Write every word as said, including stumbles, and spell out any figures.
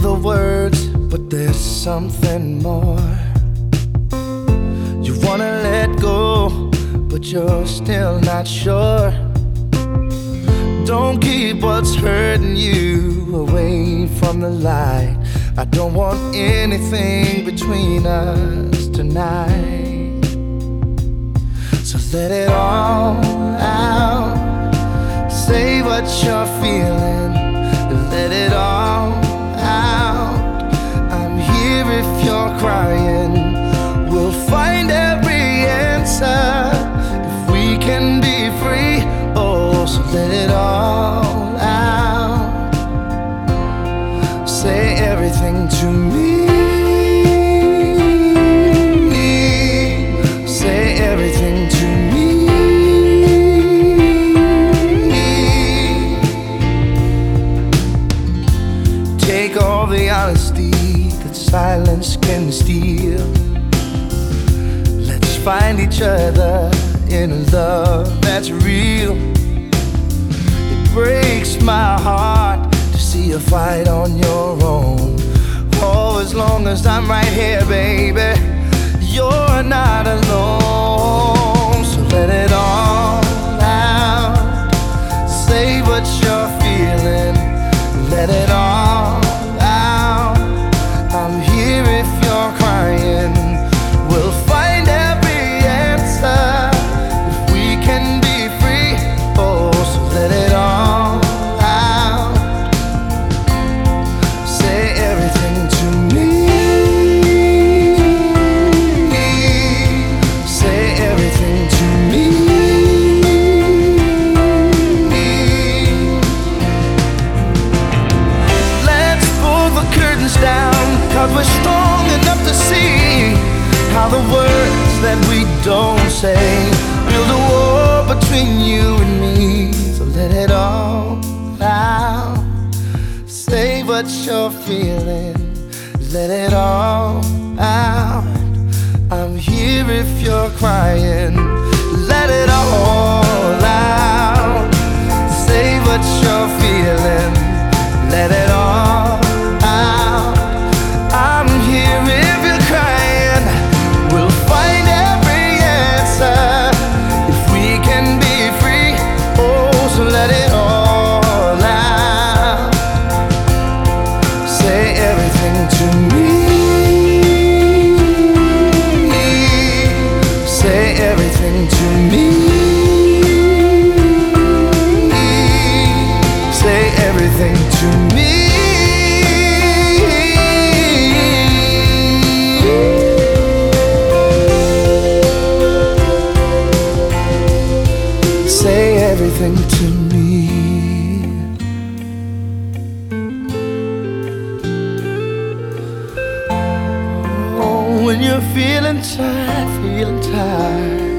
the words, but there's something more. You wanna let go, but you're still not sure. Don't keep what's hurting you away from the light. I don't want anything between us tonight. So let it all out. Say what you're feeling. Let it all out. I'm here if you're crying. We'll find every answer if we can be free. Oh, so let it all out. Say everything to me. Say everything to me. Take all the honesty that silence can steal. Let's find each other in a love that's real. It breaks my heart to see you fight on your own. Oh, as long as I'm right here, baby, you're not alone. So let it all out. Say what you're feeling. Let it all out. I'm here if you're crying. We'll find every answer if we can be free. Oh, so let it all out. Say everything to me. Say everything to me. Let's pull the curtains down, 'cause we're strong enough to see how the words that we don't say build a wall between you and me. So let it all out. Say what you're feeling. Let it all out. I'm here if you're crying. Let it all out. Say what you're feeling. Let it all out. I'm here if you're crying. We'll find every answer if we can be free. Oh, so let it all out. Say everything to me. Say everything to me. Say everything to me. Say everything to me. Oh, when you're feeling tired, feeling tired,